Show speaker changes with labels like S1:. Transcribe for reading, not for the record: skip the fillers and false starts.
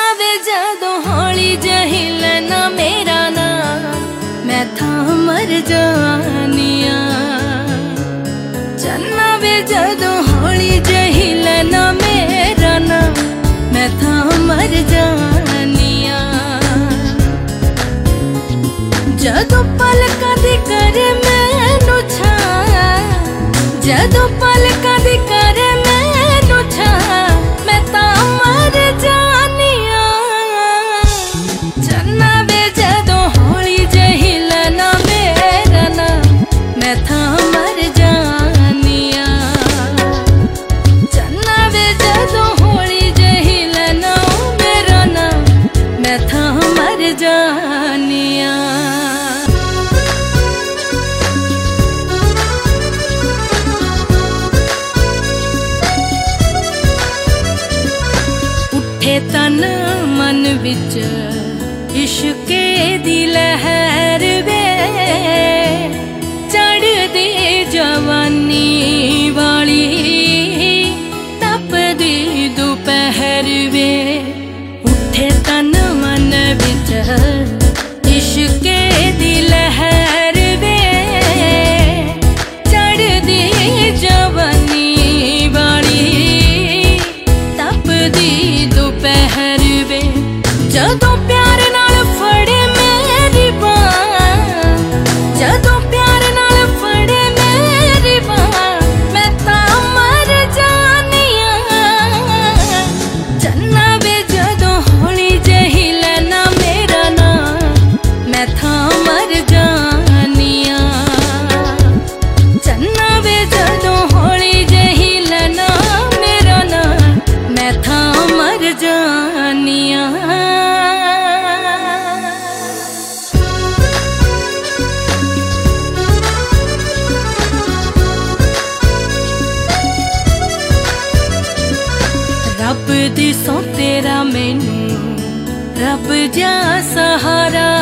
S1: वे जदों हौली जही लेना मेरा नाम, मैं था मर जानिया। चन्ना वे जदों हौली जही लेना मेरा नाम, मैं था मर जानिया। जदों पलकां दी करे मैनू छा, जदों पलकां दी करे मैनू छा, मैं ता मर जानिया। चन्ना वे जदों हौली जही लेना मेरा नाम, मैं था मर जानिया। चन्ना वे जदों हौली जही लेना मेरा नाम, मैं था मर जानिया। तन मन विच इश्के दी लहर वे, चढ़दी जवानी वाली तपदी दोपहर वे। उठे तन मन विच इश्के दी लहर वे, चढ़दी जवानी वाली तपदी दोपहर वे। जदों प्यार नाल फड़े मेरी बां, जदों प्यार नाल फड़े मेरी बां, मैं तां मर जानिया। चन्ना वे जदों हौली जही लेना मेरा नाम, मैं था मर जानिया। चन्ना वे जदों हौली जही लेना मेरा नाम, मैं था मर जानिया। रब दी सौ तेरा मैनू रब जा सहारा,